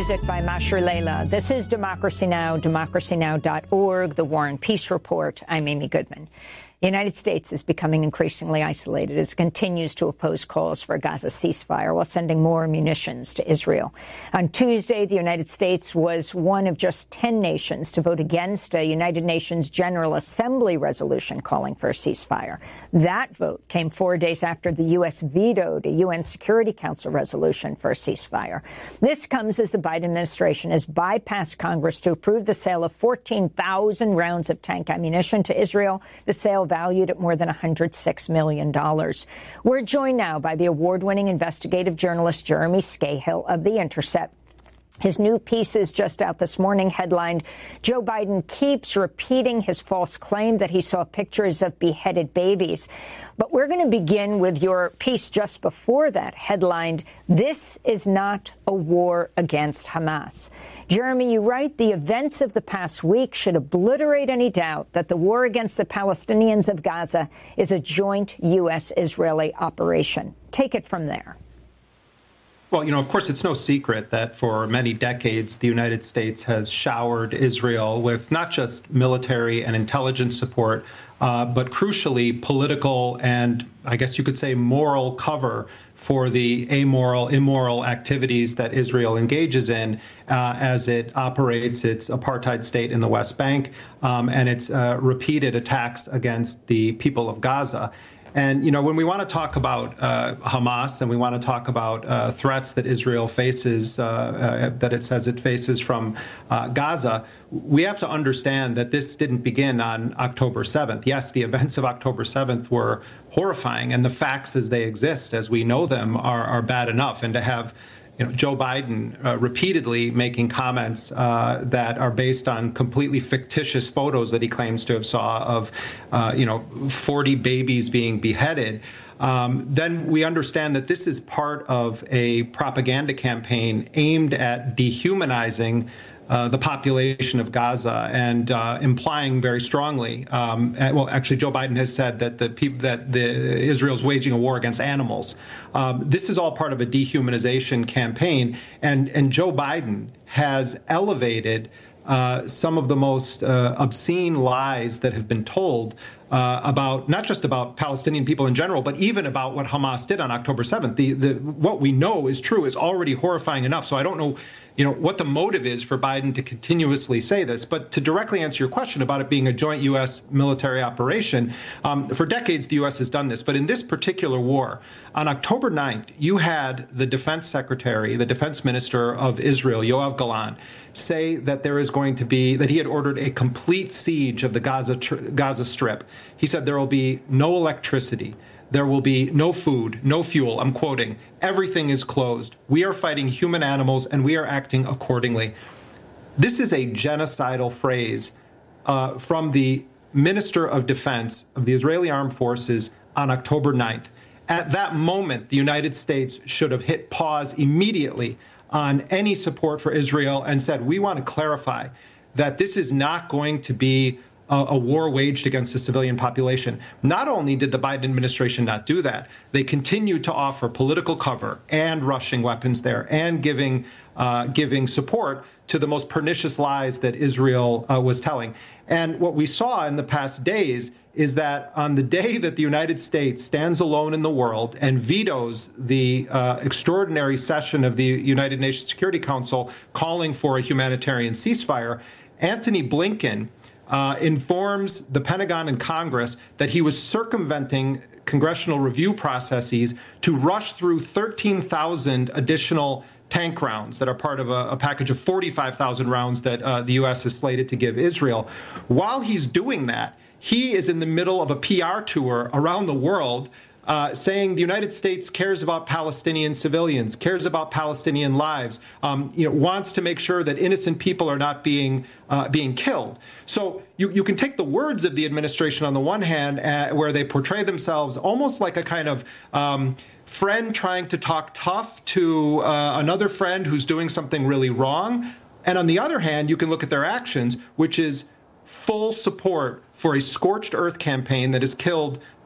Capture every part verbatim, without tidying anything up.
Music by Masher Leila. This is Democracy Now!, democracy now dot org, the War and Peace Report. I'm Amy Goodman. The United States is becoming increasingly isolated as it continues to oppose calls for a Gaza ceasefire while sending more munitions to Israel. On Tuesday, the United States was one of just ten nations to vote against a United Nations General Assembly resolution calling for a ceasefire. That vote came four days after the U S vetoed a U N Security Council resolution for a ceasefire. This comes as the Biden administration has bypassed Congress to approve the sale of fourteen thousand rounds of tank ammunition to Israel. The sale valued at more than one hundred six million dollars. We're joined now by the award-winning investigative journalist Jeremy Scahill of The Intercept. His new piece is just out this morning, headlined, "Joe Biden keeps repeating his false claim that he saw pictures of beheaded babies." But we're going to begin with your piece just before that, headlined, "This is not a war against Hamas." Jeremy, you write, the events of the past week should obliterate any doubt that the war against the Palestinians of Gaza is a joint U S Israeli operation. Take it from there. Well, you know, of course, it's no secret that for many decades, the United States has showered Israel with not just military and intelligence support, uh, but crucially political and, I guess you could say, moral cover for the amoral, immoral activities that Israel engages in uh, as it operates its apartheid state in the West Bank um, and its uh, repeated attacks against the people of Gaza. And, you know, when we want to talk about uh, Hamas and we want to talk about uh, threats that Israel faces, uh, uh, that it says it faces from uh, Gaza, we have to understand that this didn't begin on October seventh. Yes, the events of October seventh were horrifying, and the facts as they exist, as we know them, are, are bad enough. And to have You know, Joe Biden uh, repeatedly making comments uh, that are based on completely fictitious photos that he claims to have saw of, uh, you know, forty babies being beheaded, um, then we understand that this is part of a propaganda campaign aimed at dehumanizing Uh, the population of Gaza and uh, implying very strongly, um, well, actually, Joe Biden has said that the people that the Israel's waging a war against animals. Um, this is all part of a dehumanization campaign, and and Joe Biden has elevated uh, some of the most uh, obscene lies that have been told uh, about not just about Palestinian people in general, but even about what Hamas did on October seventh. The the what we know is true is already horrifying enough. So I don't know. You know, what the motive is for Biden to continuously say this. But to directly answer your question about it being a joint U S military operation, um, for decades, the U S has done this. But in this particular war, on October ninth, you had the defense secretary, the defense minister of Israel, Yoav Gallant, say that there is going to be, that he had ordered a complete siege of the Gaza, Gaza Strip. He said there will be no electricity. There will be no food, no fuel. I'm quoting, everything is closed. We are fighting human animals and we are acting accordingly. This is a genocidal phrase uh, from the Minister of Defense of the Israeli Armed Forces on October ninth. At that moment, the United States should have hit pause immediately on any support for Israel and said, we want to clarify that this is not going to be a war waged against the civilian population. Not only did the Biden administration not do that, they continued to offer political cover and rushing weapons there and giving uh, giving support to the most pernicious lies that Israel uh, was telling. And what we saw in the past days is that on the day that the United States stands alone in the world and vetoes the uh, extraordinary session of the United Nations Security Council calling for a humanitarian ceasefire, Antony Blinken Uh, informs the Pentagon and Congress that he was circumventing congressional review processes to rush through thirteen thousand additional tank rounds that are part of a, a package of forty-five thousand rounds that uh, the U S is slated to give Israel. While he's doing that, he is in the middle of a P R tour around the world Uh, saying the United States cares about Palestinian civilians, cares about Palestinian lives, um, you know, wants to make sure that innocent people are not being uh, being killed. So you, you can take the words of the administration on the one hand, uh, where they portray themselves almost like a kind of um, friend trying to talk tough to uh, another friend who's doing something really wrong. And on the other hand, you can look at their actions, which is full support for a scorched earth campaign that has killed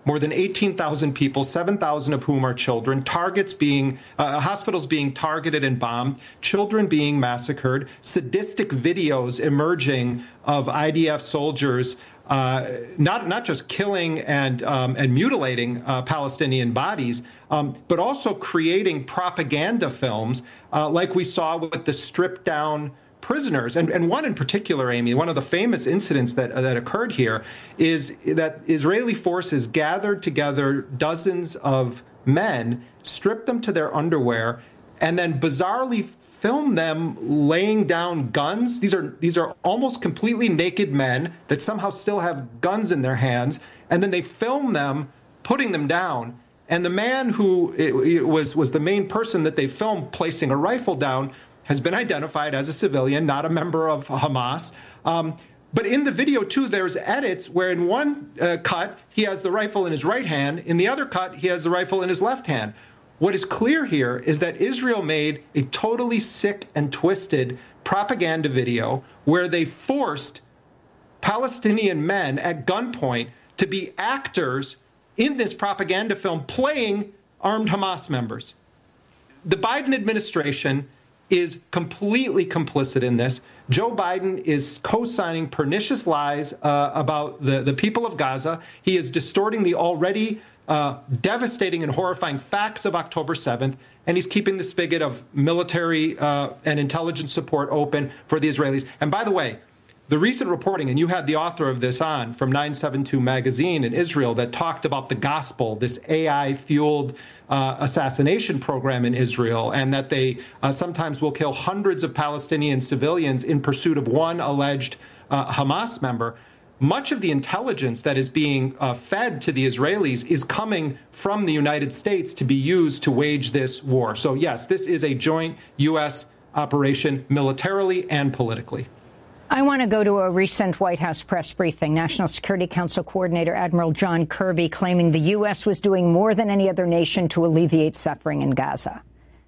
more than eighteen thousand people, seven thousand of whom are children, targets being, uh, hospitals being targeted and bombed, children being massacred, sadistic videos emerging of I D F soldiers Uh, not not just killing and um, and mutilating uh, Palestinian bodies, um, but also creating propaganda films uh, like we saw with the stripped down prisoners. And, and one in particular, Amy, one of the famous incidents that uh, that occurred here is that Israeli forces gathered together dozens of men, stripped them to their underwear, and then bizarrely film them laying down guns. These are these are almost completely naked men that somehow still have guns in their hands, and then they film them putting them down. And the man who it, it was was the main person that they filmed placing a rifle down has been identified as a civilian, not a member of Hamas. Um, but in the video, too, there's edits where in one uh, cut, he has the rifle in his right hand. In the other cut, he has the rifle in his left hand. What is clear here is that Israel made a totally sick and twisted propaganda video where they forced Palestinian men at gunpoint to be actors in this propaganda film playing armed Hamas members. The Biden administration is completely complicit in this. Joe Biden is co-signing pernicious lies uh, about the, the people of Gaza. He is distorting the already Uh, devastating and horrifying facts of October seventh, and he's keeping the spigot of military uh, and intelligence support open for the Israelis. And by the way, the recent reporting, and you had the author of this on from nine seventy-two magazine in Israel that talked about the gospel, this A I-fueled uh, assassination program in Israel, and that they uh, sometimes will kill hundreds of Palestinian civilians in pursuit of one alleged uh, Hamas member. Much of the intelligence that is being uh, fed to the Israelis is coming from the United States to be used to wage this war. So, yes, this is a joint U S operation militarily and politically. I want to go to a recent White House press briefing. National Security Council Coordinator Admiral John Kirby claiming the U S was doing more than any other nation to alleviate suffering in Gaza.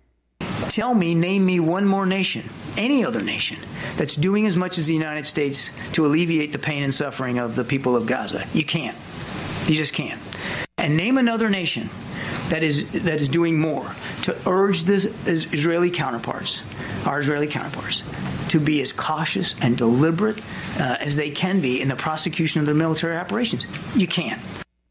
Tell me, name me one more nation, any other nation, that's doing as much as the United States to alleviate the pain and suffering of the people of Gaza. You can't. You just can't. And name another nation that is that is doing more to urge the Israeli counterparts, our Israeli counterparts, to be as cautious and deliberate uh, as they can be in the prosecution of their military operations. You can't.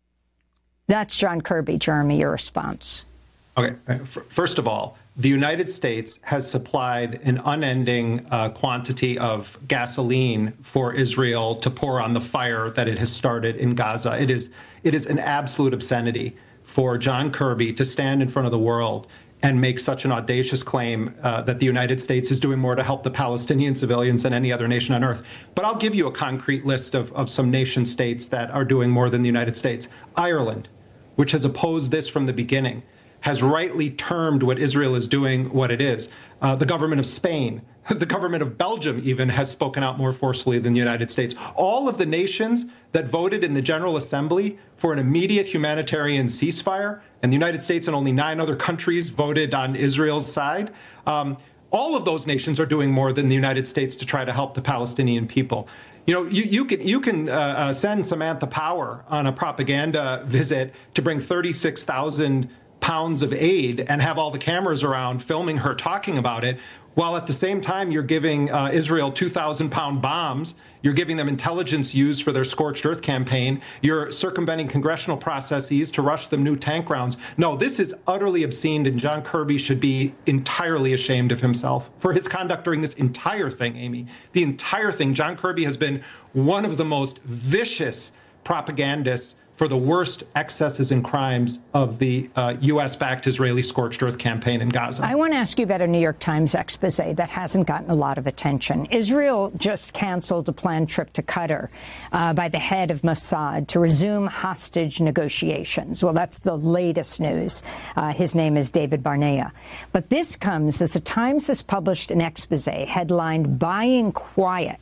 That's John Kirby. Jeremy, your response. Okay. First of all, the United States has supplied an unending uh, quantity of gasoline for Israel to pour on the fire that it has started in Gaza. It is it is an absolute obscenity for John Kirby to stand in front of the world and make such an audacious claim uh, that the United States is doing more to help the Palestinian civilians than any other nation on earth. But I'll give you a concrete list of, of some nation states that are doing more than the United States. Ireland, which has opposed this from the beginning, has rightly termed what Israel is doing what it is. Uh, the government of Spain, the government of Belgium even has spoken out more forcefully than the United States. All of the nations that voted in the General Assembly for an immediate humanitarian ceasefire, and the United States and only nine other countries voted on Israel's side, um, all of those nations are doing more than the United States to try to help the Palestinian people. You know, you, you can you can uh, uh, send Samantha Power on a propaganda visit to bring thirty-six thousand pounds of aid and have all the cameras around filming her talking about it, while at the same time you're giving uh, Israel two thousand pound bombs, you're giving them intelligence used for their scorched earth campaign, you're circumventing congressional processes to rush them new tank rounds. No, this is utterly obscene, and John Kirby should be entirely ashamed of himself for his conduct during this entire thing, Amy. The entire thing. John Kirby has been one of the most vicious propagandists for the worst excesses and crimes of the uh, U S-backed Israeli scorched earth campaign in Gaza. I want to ask you about a New York Times expose that hasn't gotten a lot of attention. Israel just canceled a planned trip to Qatar uh, by the head of Mossad to resume hostage negotiations. Well, that's the latest news. Uh, his name is David Barnea. But this comes as the Times has published an expose headlined "Buying Quiet"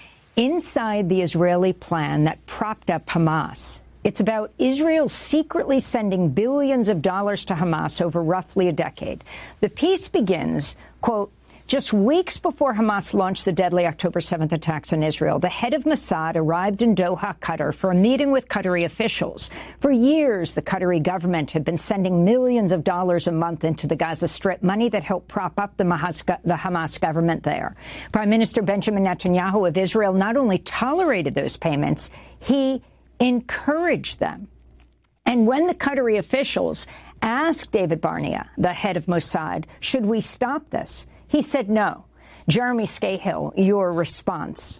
inside the Israeli plan that propped up Hamas. It's about Israel secretly sending billions of dollars to Hamas over roughly a decade. The piece begins, quote, Just weeks before Hamas launched the deadly October seventh attacks on Israel, the head of Mossad arrived in Doha, Qatar, for a meeting with Qatari officials. For years, the Qatari government had been sending millions of dollars a month into the Gaza Strip, money that helped prop up the Hamas government there. Prime Minister Benjamin Netanyahu of Israel not only tolerated those payments, he encouraged them. And when the Qatari officials asked David Barnea, the head of Mossad, should we stop this? He said no. Jeremy Scahill, your response.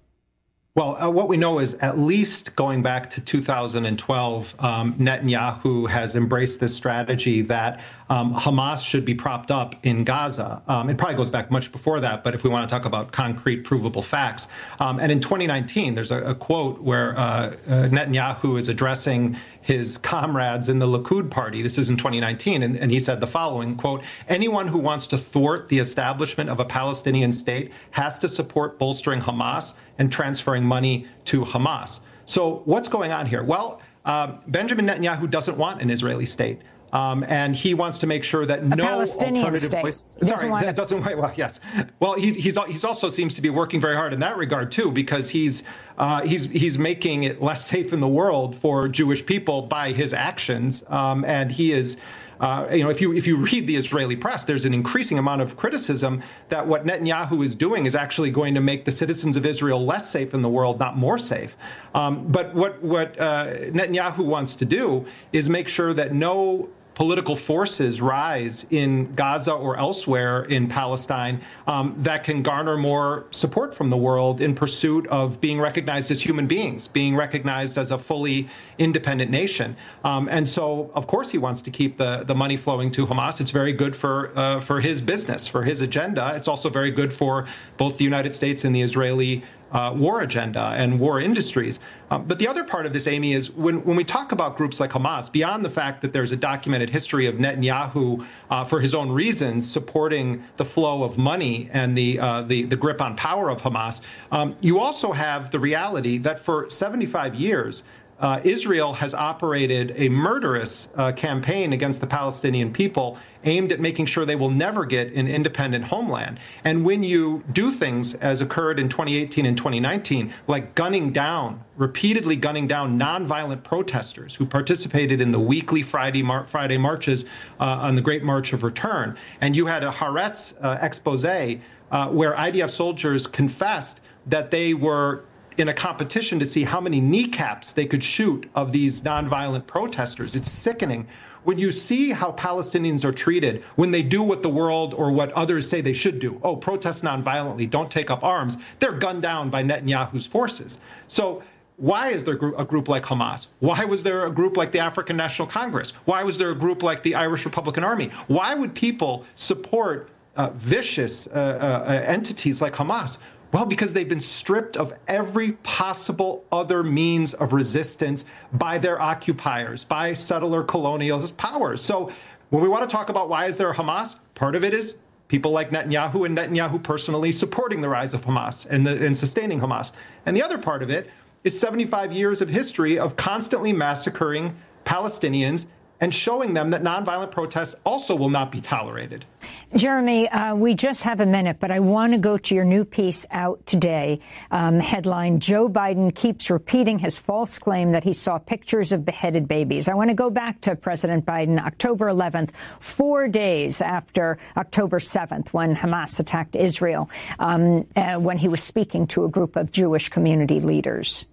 Well, uh, what we know is at least going back to two thousand twelve, um, Netanyahu has embraced this strategy that um, Hamas should be propped up in Gaza. Um, it probably goes back much before that, but if we want to talk about concrete, provable facts. Um, and in twenty nineteen, there's a, a quote where uh, uh, Netanyahu is addressing his comrades in the Likud party. This is in twenty nineteen, and, and he said the following, quote, anyone who wants to thwart the establishment of a Palestinian state has to support bolstering Hamas and transferring money to Hamas. So what's going on here? Well, uh, Benjamin Netanyahu doesn't want an Israeli state. Um, and he wants to make sure that a no Palestinian alternative state. voice. Doesn't Sorry, want that doesn't. Well, yes. Well, he, he's he's also seems to be working very hard in that regard too, because he's uh, he's he's making it less safe in the world for Jewish people by his actions, um, and he is. Uh, you know, if you if you read the Israeli press, there's an increasing amount of criticism that what Netanyahu is doing is actually going to make the citizens of Israel less safe in the world, not more safe. Um, but what what uh, Netanyahu wants to do is make sure that no political forces rise in Gaza or elsewhere in Palestine um, that can garner more support from the world in pursuit of being recognized as human beings, being recognized as a fully independent nation. Um, and so, of course, he wants to keep the, the money flowing to Hamas. It's very good for uh, for his business, for his agenda. It's also very good for both the United States and the Israeli Uh, war agenda and war industries. Um, but the other part of this, Amy, is when, when we talk about groups like Hamas, beyond the fact that there's a documented history of Netanyahu, uh, for his own reasons, supporting the flow of money and the uh, the, the grip on power of Hamas, um, you also have the reality that for seventy-five years, Uh, Israel has operated a murderous uh, campaign against the Palestinian people aimed at making sure they will never get an independent homeland. And when you do things, as occurred in twenty eighteen and twenty nineteen, like gunning down, repeatedly gunning down nonviolent protesters who participated in the weekly Friday, mar- Friday marches uh, on the Great March of Return, and you had a Haaretz uh, expose uh, where I D F soldiers confessed that they were in a competition to see how many kneecaps they could shoot of these nonviolent protesters. It's sickening. When you see how Palestinians are treated when they do what the world or what others say they should do, oh, protest nonviolently, don't take up arms, they're gunned down by Netanyahu's forces. So why is there a group like Hamas? Why was there a group like the African National Congress? Why was there a group like the Irish Republican Army? Why would people support uh, vicious uh, uh, entities like Hamas? Well, because they've been stripped of every possible other means of resistance by their occupiers, by settler colonialist powers. So when we want to talk about why is there a Hamas, part of it is people like Netanyahu and Netanyahu personally supporting the rise of Hamas and, the, and sustaining Hamas. And the other part of it is seventy-five years of history of constantly massacring Palestinians and showing them that nonviolent protests also will not be tolerated. Jeremy, uh, we just have a minute, but I want to go to your new piece out today. Um, headline, Joe Biden keeps repeating his false claim that he saw pictures of beheaded babies. I want to go back to President Biden, October eleventh, four days after October seventh, when Hamas attacked Israel, um, uh, when he was speaking to a group of Jewish community leaders.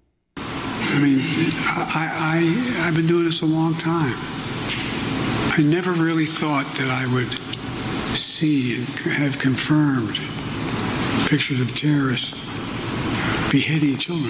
I mean, I, I, I've been doing this a long time. I never really thought that I would see and have confirmed pictures of terrorists beheading children.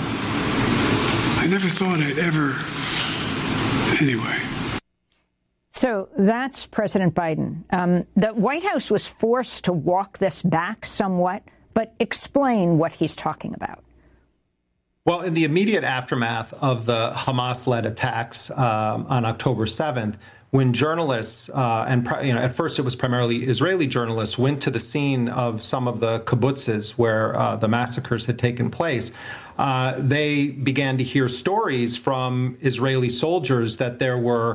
I never thought I'd ever, anyway. So that's President Biden. Um, the White House was forced to walk this back somewhat, but explain what he's talking about. Well, in the immediate aftermath of the Hamas-led attacks um, on October seventh, when journalists, uh, and you know, at first it was primarily Israeli journalists, went to the scene of some of the kibbutzes where uh, the massacres had taken place, uh, they began to hear stories from Israeli soldiers that there were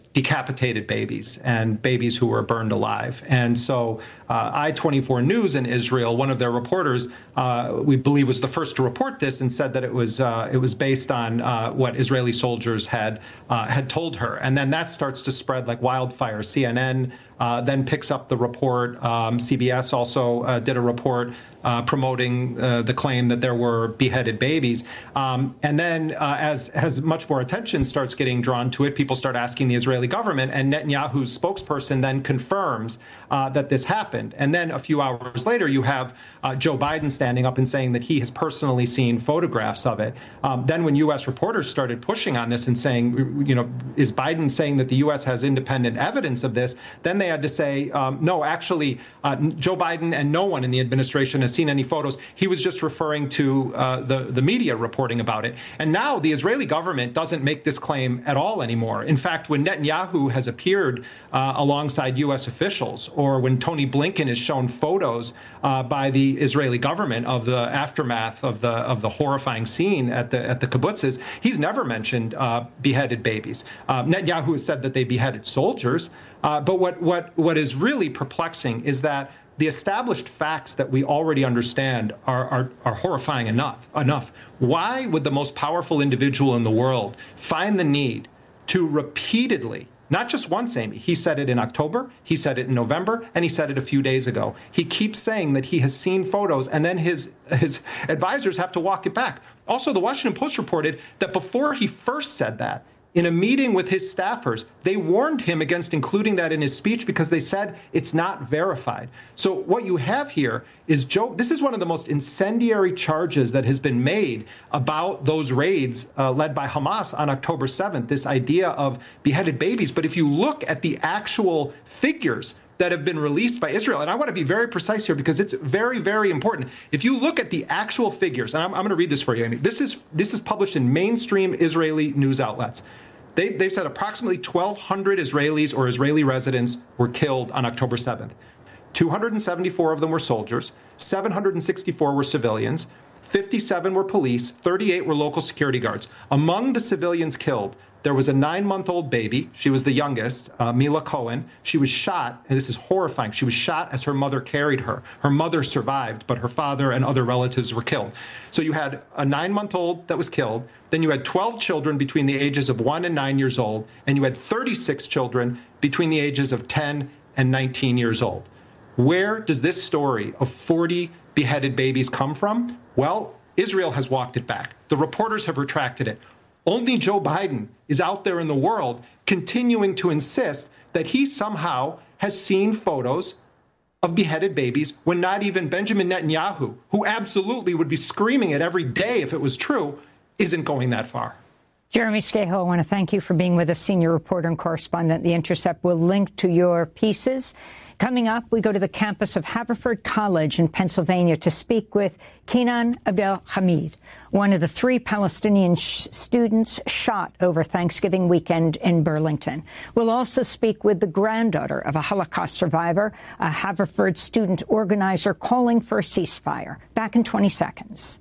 decapitated babies and babies who were burned alive. And so uh, I twenty-four News in Israel, one of their reporters, uh, we believe was the first to report this and said that it was uh, it was based on uh, what Israeli soldiers had uh, had told her. And then that starts to spread like wildfire. C N N uh, then picks up the report. Um, C B S also uh, did a report uh, promoting uh, the claim that there were beheaded babies. Um, and then uh, as, as much more attention starts getting drawn to it, people start asking the Israeli government, and Netanyahu's spokesperson then confirms uh, that this happened. And then a few hours later, you have uh, Joe Biden standing up and saying that he has personally seen photographs of it. Um, then when U S reporters started pushing on this and saying, you know, is Biden saying that the U S has independent evidence of this? Then they had to say, um, no, actually, uh, Joe Biden and no one in the administration has seen any photos. He was just referring to uh, the, the media reporting about it. And now the Israeli government doesn't make this claim at all anymore. In fact, when Netanyahu has appeared uh, alongside U S officials, or when Tony Blinken has shown photos uh, by the Israeli government of the aftermath of the of the horrifying scene at the at the kibbutzes, he's never mentioned uh, beheaded babies. Uh, Netanyahu has said that they beheaded soldiers. Uh, but what what what is really perplexing is that the established facts that we already understand are, are, are horrifying enough. Enough. Why would the most powerful individual in the world find the need to repeatedly, not just once, Amy, he said it in October, he said it in November, and he said it a few days ago. He keeps saying that he has seen photos, and then his, his advisors have to walk it back. Also, the Washington Post reported that before he first said that, in a meeting with his staffers, they warned him against including that in his speech because they said it's not verified. So what you have here is Joe. This is one of the most incendiary charges that has been made about those raids uh, led by Hamas on October seventh, this idea of beheaded babies. But if you look at the actual figures that have been released by Israel, and I want to be very precise here because it's very, very important. If you look at the actual figures, and I'm, I'm going to read this for you, Amy. This is this is published in mainstream Israeli news outlets. They, they've said approximately twelve hundred Israelis or Israeli residents were killed on October seventh. two hundred seventy-four of them were soldiers, seven hundred sixty-four were civilians, fifty-seven were police, thirty-eight were local security guards. Among the civilians killed, there was a nine-month-old baby. She was the youngest, uh, Mila Cohen. She was shot, and this is horrifying. She was shot as her mother carried her. Her mother survived, but her father and other relatives were killed. So you had a nine-month-old that was killed. Then you had twelve children between the ages of one and nine years old, and you had thirty-six children between the ages of ten and nineteen years old. Where does this story of forty beheaded babies come from? Well, Israel has walked it back. The reporters have retracted it. Only Joe Biden is out there in the world continuing to insist that he somehow has seen photos of beheaded babies when not even Benjamin Netanyahu, who absolutely would be screaming it every day if it was true, isn't going that far. Jeremy Scahill, I want to thank you for being with us, senior reporter and correspondent at The Intercept. We'll link to your pieces. Coming up, we go to the campus of Haverford College in Pennsylvania to speak with Kenan Abdel-Hamid, one of the three Palestinian sh- students shot over Thanksgiving weekend in Burlington. We'll also speak with the granddaughter of a Holocaust survivor, a Haverford student organizer calling for a ceasefire. Back in twenty seconds.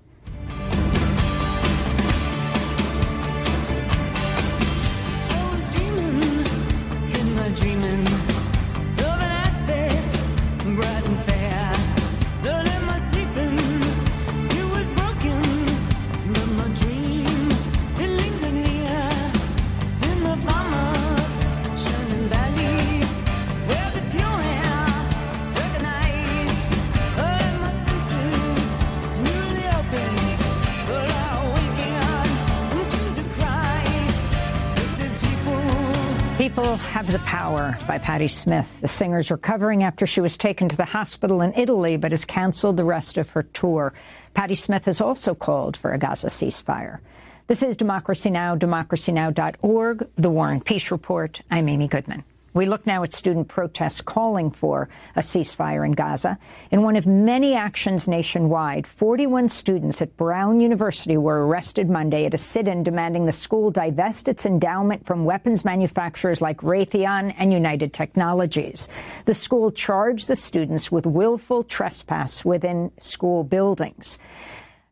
I was dreaming in my dreaming. Bright and fair, don't let my sleeping, it was broken, but my dream, it lingered near, in the farm of shining valleys, where the pure air recognized, all of my senses newly opened, but I'm waking up into the cry, with the people. People Have the Power by Patti Smith. The singer's recovering after she was taken to the hospital in Italy, but has canceled the rest of her tour. Patti Smith has also called for a Gaza ceasefire. This is Democracy Now!, democracy now dot org, The War and Peace Report. I'm Amy Goodman. We look now at student protests calling for a ceasefire in Gaza. In one of many actions nationwide, forty-one students at Brown University were arrested Monday at a sit-in demanding the school divest its endowment from weapons manufacturers like Raytheon and United Technologies. The school charged the students with willful trespass within school buildings.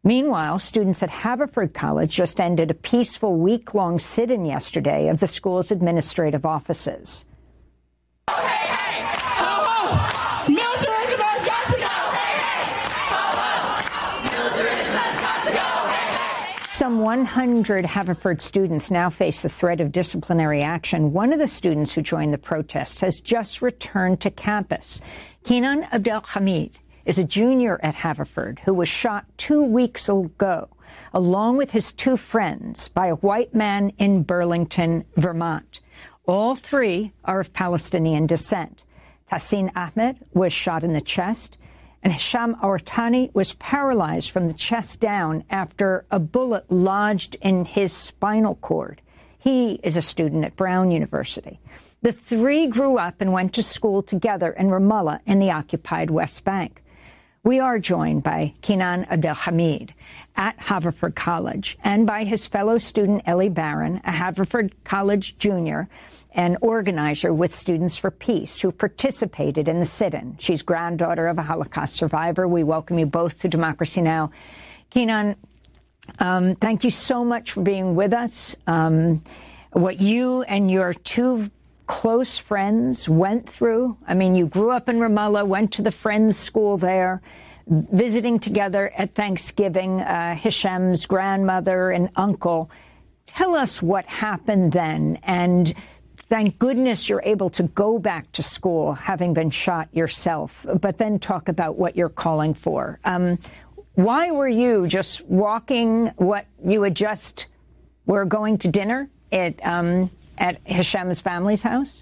Meanwhile, students at Haverford College just ended a peaceful week-long sit-in yesterday of the school's administrative offices. Hey, hey! Oh, oh! Militarism has got to go! Hey, hey! Oh, oh! Militarism has got to go! Hey, hey! Some one hundred Haverford students now face the threat of disciplinary action. One of the students who joined the protest has just returned to campus. Kenan Abdelhamid is a junior at Haverford who was shot two weeks ago, along with his two friends, by a white man in Burlington, Vermont. All three are of Palestinian descent. Tahsin Ahmed was shot in the chest, and Hisham Awartani was paralyzed from the chest down after a bullet lodged in his spinal cord. He is a student at Brown University. The three grew up and went to school together in Ramallah in the occupied West Bank. We are joined by Kenan Abdelhamid at Haverford College and by his fellow student Ellie Barron, a Haverford College junior and organizer with Students for Peace, who participated in the sit-in. She's granddaughter of a Holocaust survivor. We welcome you both to Democracy Now! Kenan, um, thank you so much for being with us. Um, what you and your two close friends went through. I mean, you grew up in Ramallah, went to the Friends School there, visiting together at Thanksgiving, uh, Hisham's grandmother and uncle. Tell us what happened then, and thank goodness you're able to go back to school, having been shot yourself, but then talk about what you're calling for. Um, why were you just walking what you had just were going to dinner at um at Hisham's family's house?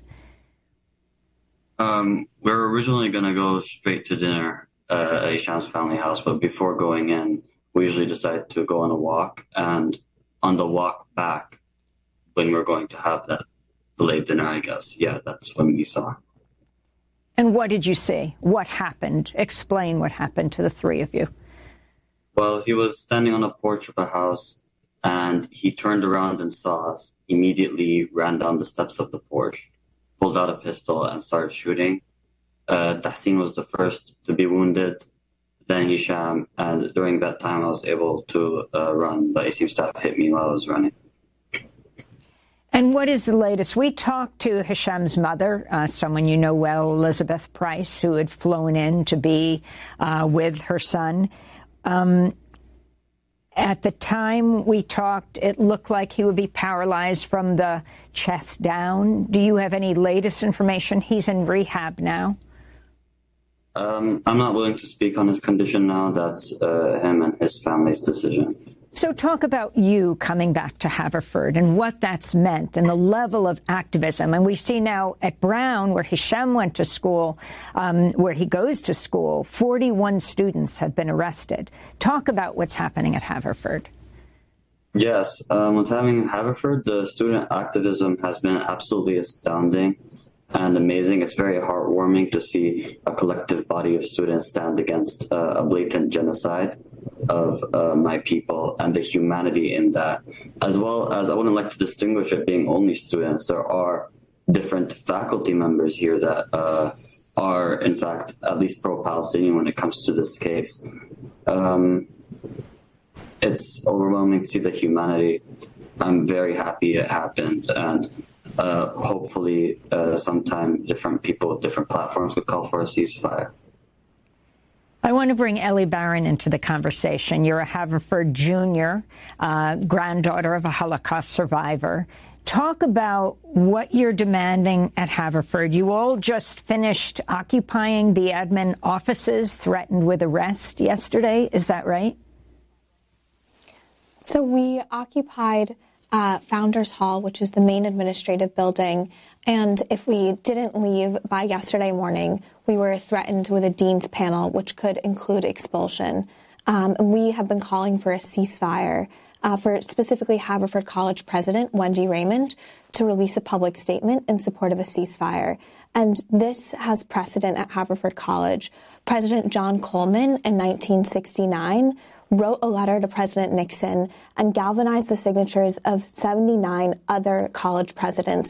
Um, we were originally going to go straight to dinner uh, at Hisham's family house, but before going in, we usually decide to go on a walk. And on the walk back, when we we're going to have that delayed dinner, I guess, yeah, that's when we saw. And what did you see? What happened? Explain what happened to the three of you. Well, he was standing on the porch of a house, and he turned around and saw us, immediately ran down the steps of the porch, pulled out a pistol, and started shooting. Uh, Tahsin was the first to be wounded, then Hisham, and during that time I was able to uh, run, but he seems to have hit me while I was running. And what is the latest? We talked to Hisham's mother, uh, someone you know well, Elizabeth Price, who had flown in to be uh, with her son. Um, At the time we talked, it looked like he would be paralyzed from the chest down. Do you have any latest information? He's in rehab now. Um, I'm not willing to speak on his condition now. That's uh, him and his family's decision. So talk about you coming back to Haverford and what that's meant and the level of activism. And we see now at Brown, where Hisham went to school, um, where he goes to school, forty-one students have been arrested. Talk about what's happening at Haverford. Yes, um, what's happening in Haverford, the student activism has been absolutely astounding and amazing. It's very heartwarming to see a collective body of students stand against uh, a blatant genocide of uh, my people and the humanity in that, as well as I wouldn't like to distinguish it being only students. There are different faculty members here that uh, are, in fact, at least pro-Palestinian when it comes to this case. Um, it's overwhelming to see the humanity. I'm very happy it happened, and uh, hopefully uh, sometime different people with different platforms would call for a ceasefire. I want to bring Ellie Barron into the conversation. You're a Haverford junior, uh, granddaughter of a Holocaust survivor. Talk about what you're demanding at Haverford. You all just finished occupying the admin offices, threatened with arrest yesterday. Is that right? So we occupied uh, Founders Hall, which is the main administrative building. And if we didn't leave by yesterday morning, we were threatened with a dean's panel, which could include expulsion. Um, and we have been calling for a ceasefire uh, for specifically Haverford College President Wendy Raymond to release a public statement in support of a ceasefire. And this has precedent at Haverford College. President John Coleman in nineteen sixty-nine wrote a letter to President Nixon and galvanized the signatures of seventy-nine other college presidents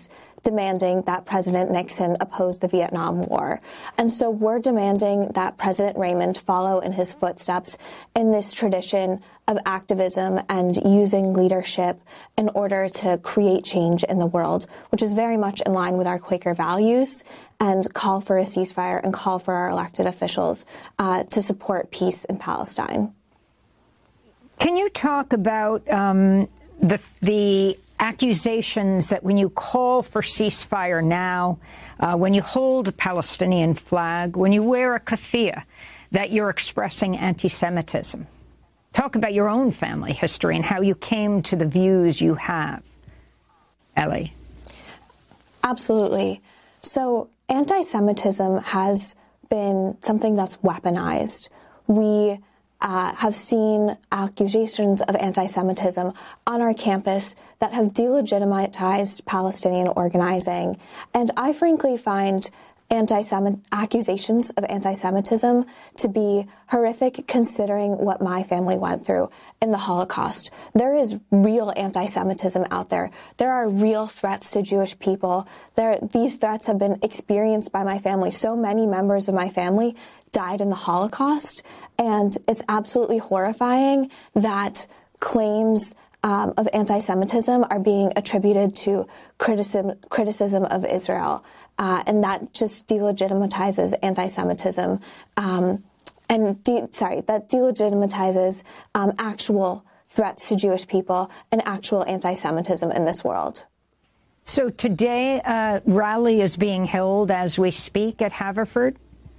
demanding that President Nixon oppose the Vietnam War. And so we're demanding that President Raymond follow in his footsteps in this tradition of activism and using leadership in order to create change in the world, which is very much in line with our Quaker values, and call for a ceasefire and call for our elected officials uh, to support peace in Palestine. Can you talk about um, the the accusations that when you call for ceasefire now, uh, when you hold a Palestinian flag, when you wear a keffiyeh, that you're expressing anti-Semitism? Talk about your own family history and how you came to the views you have. Ellie. Absolutely. So anti-Semitism has been something that's weaponized. We uh, have seen accusations of anti-Semitism on our campus that have delegitimized Palestinian organizing. And I frankly find anti-Semit accusations of anti-Semitism to be horrific, considering what my family went through in the Holocaust. There is real anti-Semitism out there. There are real threats to Jewish people. There, these threats have been experienced by my family. So many members of my family died in the Holocaust, and it's absolutely horrifying that claims um, of anti-Semitism are being attributed to criticism, criticism of Israel. Uh, and that just delegitimizes anti-Semitism, um, and de sorry, that delegitimizes um, actual threats to Jewish people and actual anti-Semitism in this world. So today, a rally is being held as we speak at Haverford?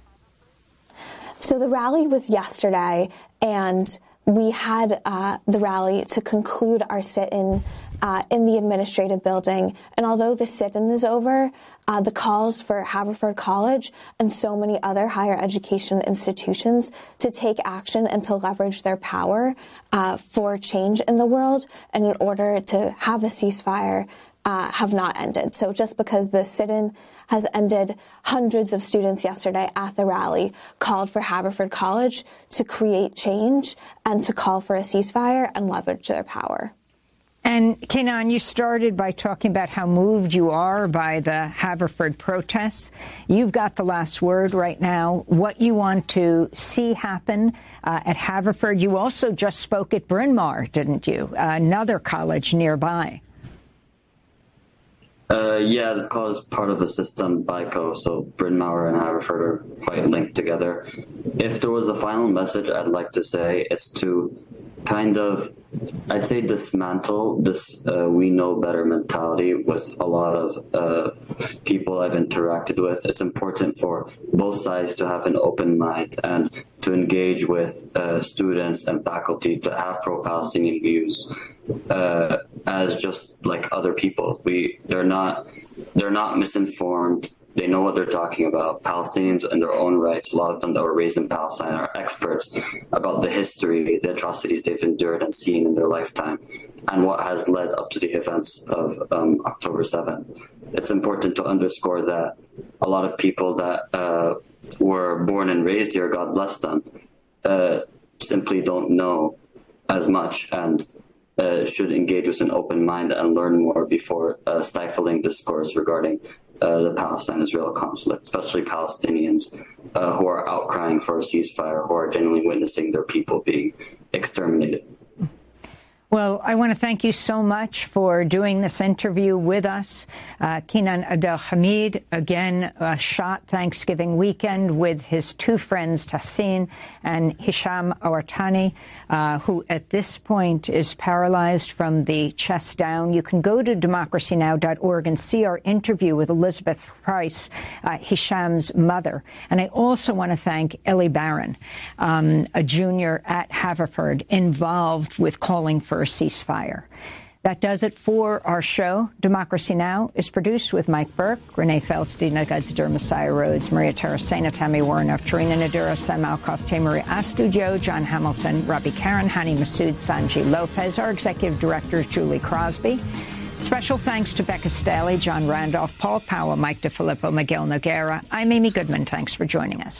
So the rally was yesterday, and we had uh, the rally to conclude our sit-in uh, in the administrative building. And although the sit-in is over, uh, the calls for Haverford College and so many other higher education institutions to take action and to leverage their power uh, for change in the world and in order to have a ceasefire uh, have not ended. So just because the sit-in has ended, hundreds of students yesterday at the rally called for Haverford College to create change and to call for a ceasefire and leverage their power. And Kenan, you started by talking about how moved you are by the Haverford protests. You've got the last word right now. What you want to see happen uh, at Haverford. You also just spoke at Bryn Mawr, didn't you? Uh, another college nearby. Uh, yeah, this college is part of the system B I C O, so Bryn Mawr and Haverford are quite linked together. If there was a final message I'd like to say, it's to kind of, I'd say, dismantle this uh, we know better mentality with a lot of uh, people I've interacted with. It's important for both sides to have an open mind and to engage with uh, students and faculty to have pro-Palestinian views uh, as just like other people. We, they're not, they're not misinformed. They know what they're talking about. Palestinians in their own rights, a lot of them that were raised in Palestine, are experts about the history, the atrocities they've endured and seen in their lifetime, and what has led up to the events of um, October seventh. It's important to underscore that a lot of people that uh, were born and raised here, God bless them, uh, simply don't know as much and uh, should engage with an open mind and learn more before uh, stifling discourse regarding Uh, the Palestine-Israel conflict, especially Palestinians uh, who are outcrying for a ceasefire, who are genuinely witnessing their people being exterminated. Well, I want to thank you so much for doing this interview with us. Uh, Kenan Abdelhamid, again, uh, shot Thanksgiving weekend with his two friends, Tahsin and Hisham Awartani, uh, who at this point is paralyzed from the chest down. You can go to democracy now dot org and see our interview with Elizabeth Price, uh, Hisham's mother. And I also want to thank Ellie Barron, um, a junior at Haverford, involved with calling for a ceasefire. That does it for our show. Democracy Now! Is produced with Mike Burke, Renee Feldstein, Nagadsdur, Messiah Rhodes, Maria Tarasena, Tammy Warnoff, Tarina Nadura, Sam Alkoff, Tamari Astudio, John Hamilton, Robbie Karen, Hani Masood, Sanji Lopez. Our executive director is Julie Crosby. Special thanks to Becca Staley, John Randolph, Paul Powell, Mike DeFilippo, Miguel Noguera. I'm Amy Goodman. Thanks for joining us.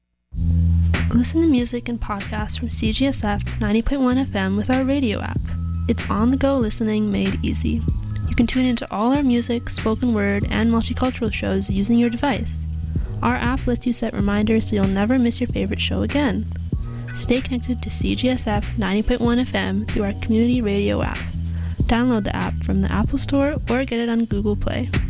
Listen to music and podcasts from C G S F ninety point one F M with our radio app. It's on-the-go listening made easy. You You can tune into all our music, spoken word, and multicultural shows using your device. Our app lets you set reminders so you'll never miss your favorite show again. Stay connected to C G S F ninety point one F M through our community radio app. Download the app from the Apple Store or get it on Google Play.